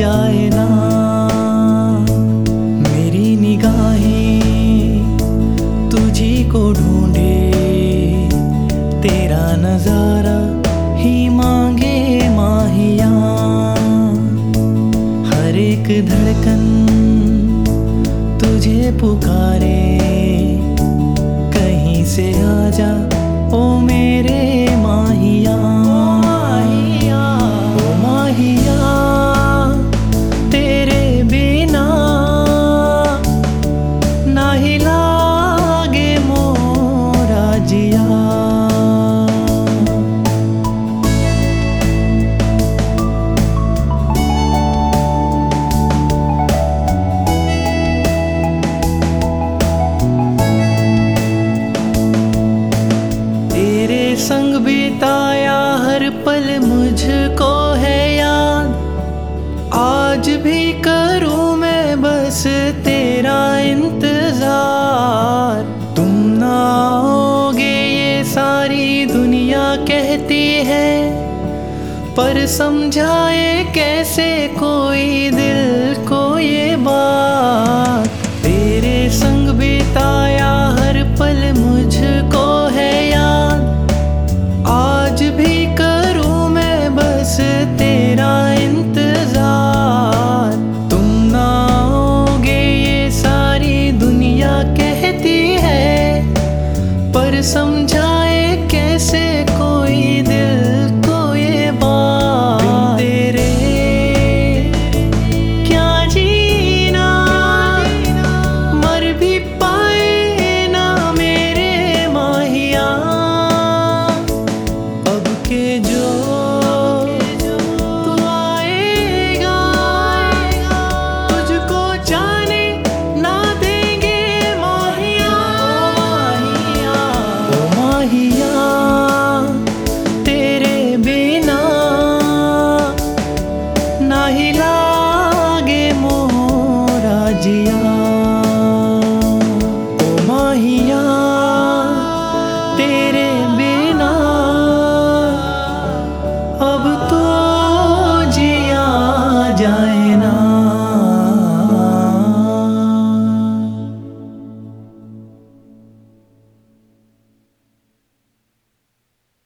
जाए ना। मेरी निगाहें तुझी को ढूंढे, तेरा नजारा ही मांगे माहिया। हर एक धड़कन तुझे पुकारे, कहीं से आजा ओ मेरे माहिया। ओ माहिया तेरे बिना ना ही लागे मोरा जिया। संग बिताया हर पल मुझको है याद, आज भी करूं मैं बस तेरा इंतजार। तुम ना आओगे ये सारी दुनिया कहती है, पर समझाए कैसे कोई दिल को ये बात। तेरे संग बिताया हर पल मुझको है याद, आज भी करूं मैं बस तेरा इंतजार। तुम ना आओगे ये सारी दुनिया कहती है, पर समझाए कैसे कोई दिल को ये बात। बिन तेरे क्या जीना, मर भी पाए ना मेरे माहिया। अब के जो तू आएगा, तुझको जाने ना देंगे माहिया। ओ माहिया तेरे बिना ना ही